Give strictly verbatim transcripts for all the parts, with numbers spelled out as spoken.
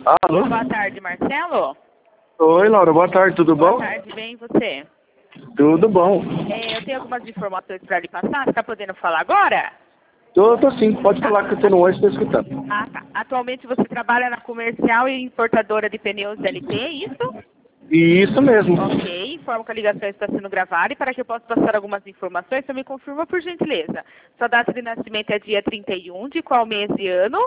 Alô? Boa tarde, Marcelo. Oi, Laura, boa tarde, tudo bom? Boa tarde, bem, e você? Tudo bom. É, eu tenho algumas informações para lhe passar, você está podendo falar agora? Tô, tô sim, pode falar que eu tô no ônibus, tô escutando. Ah, tá. Atualmente você trabalha na comercial e importadora de pneus L T, é isso? Isso mesmo. Ok, informo que a ligação está sendo gravada e para que eu possa passar algumas informações, você me confirma por gentileza. Sua data de nascimento é dia trinta e um, de qual mês e ano?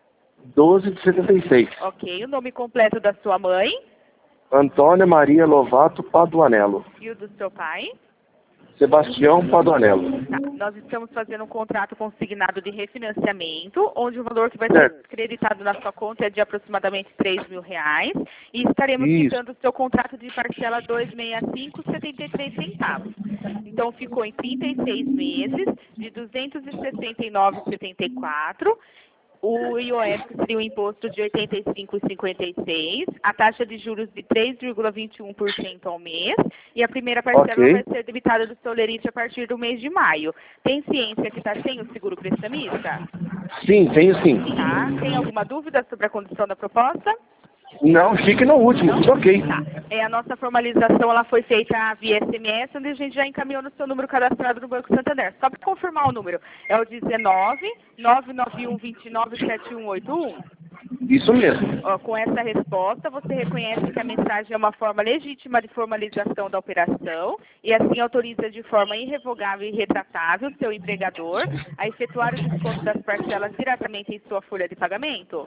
doze de setenta e seis. Ok, o nome completo da sua mãe Antônia Maria Lovato Paduanello. e o do seu pai? Sebastião Paduanello. Tá. Nós estamos fazendo um contrato consignado de refinanciamento, onde o valor que vai ser Certo. creditado na sua conta é de aproximadamente três mil reais. E estaremos Isso. quitando o seu contrato de parcela duzentos e sessenta e cinco reais e setenta e três centavos. Então ficou em trinta e seis meses de duzentos e sessenta e nove reais e setenta e quatro centavos. O I O F seria o imposto de oitenta e cinco reais e cinquenta e seis centavos, a taxa de juros de três vírgula vinte e um por cento ao mês, e a primeira parcela Ok. vai ser debitada do seu lerite a partir do mês de maio. Tem ciência que está sem o seguro prestamista? Sim, tenho sim. Tá. Tem alguma dúvida sobre a condição da proposta? Não, fique no último, tudo ok. Tá. É, a nossa formalização ela foi feita via S M S, onde a gente já encaminhou no seu número cadastrado no Banco Santander. Só para confirmar o número, é o dezenove, nove nove um, vinte e nove, sete um oito um. Isso mesmo. Ó, com essa resposta, você reconhece que a mensagem é uma forma legítima de formalização da operação e assim autoriza de forma irrevogável e retratável seu empregador a efetuar o desconto das parcelas diretamente em sua folha de pagamento?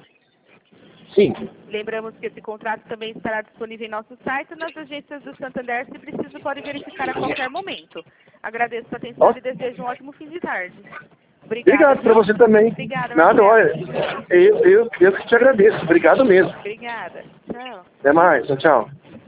Sim. Lembramos que esse contrato também estará disponível em nosso site e nas agências do Santander, se preciso, pode verificar a qualquer momento. Agradeço a atenção Ó. e desejo um ótimo fim de tarde. Obrigada. Obrigado pra você também. Obrigada, Nada, Marcelo. olha, eu, eu, eu que te agradeço. Obrigado mesmo. Obrigada. Tchau. Até mais, tchau, tchau.